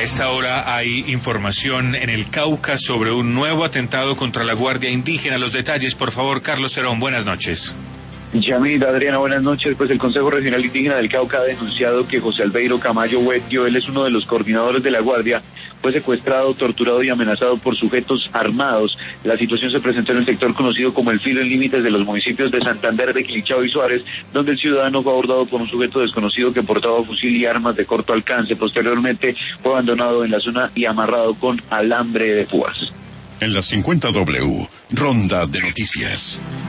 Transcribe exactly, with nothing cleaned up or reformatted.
esta hora hay información en el Cauca sobre un nuevo atentado contra la Guardia Indígena. Los detalles, por favor, Carlos Cerón, buenas noches. Yamil, Adriana, buenas noches. Pues el Consejo Regional Indígena del Cauca ha denunciado que José Albeiro Camayo Huetio, él es uno de los coordinadores de la Guardia, fue secuestrado, torturado y amenazado por sujetos armados. La situación se presentó en el sector conocido como el Filo en límites de los municipios de Santander, de Quilichao y Suárez, donde el ciudadano fue abordado por un sujeto desconocido que portaba fusil y armas de corto alcance. Posteriormente fue abandonado en la zona y amarrado con alambre de púas. En la cincuenta W, Ronda de Noticias.